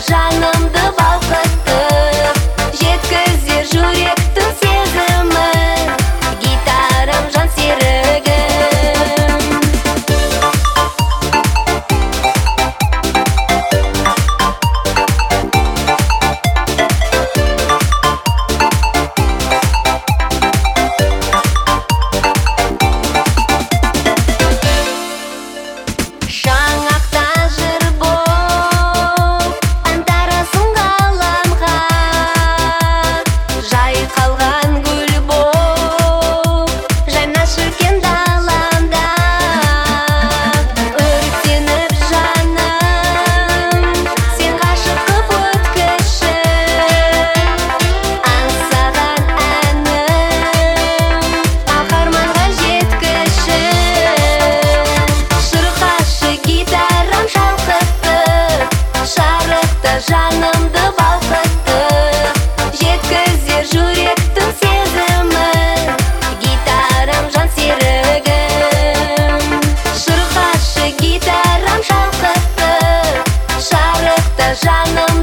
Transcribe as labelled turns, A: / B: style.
A: жанымды балқытып, жеткізер жүректің сезімін, гитарам жан серігім. Шаңақта жыр боп, аңтарасың ғаламға, жайқалған гүл боп, жайнашы үлкен даламда. Өртеніп жаным, сен ғашық қып өткіші, аңсаған әнім, қаһарманға жеткіші. Шырқашы гитарам шалқытып, шарықта жанымды балқытып, жеткізер жүректің сезімін, гитарам жан серігім. Шырқашы гитарам шалқытып, шарықта жаным